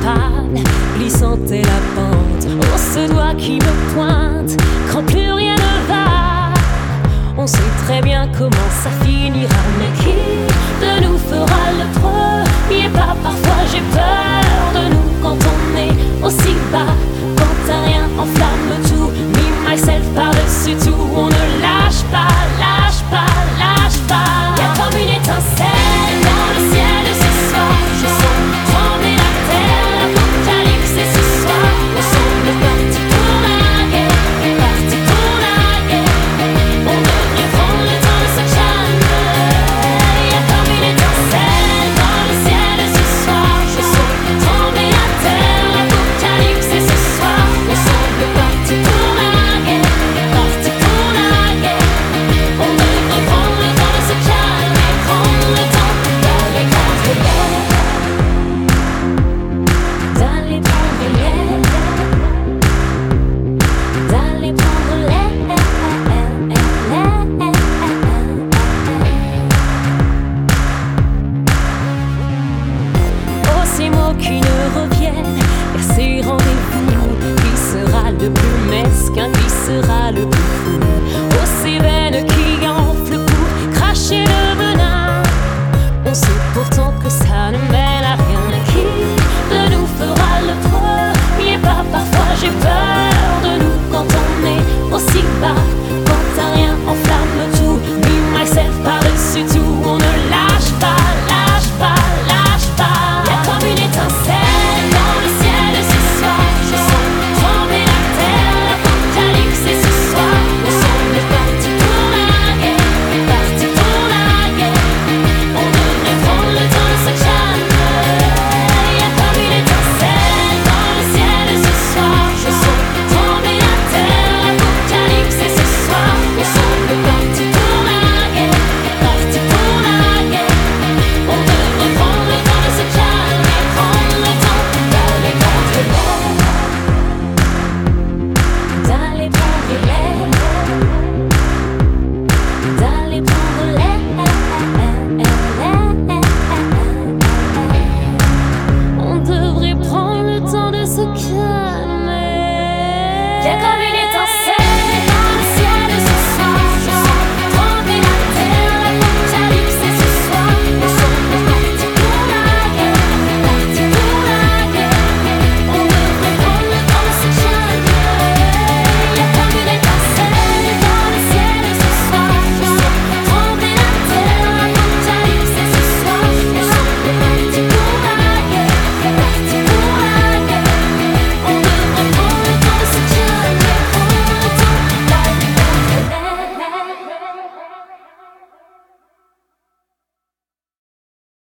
coupable, glissante est la pente, oh ce doigt qui me pointe, quand plus rien ne va. On sait très bien comment ça finira, mais qui de nous fera le premier pas? Parfois j'ai peur de nous quand on est aussi bas, quand un rien enflamme tout, me, myself par-dessus tout, on ne lâche pas la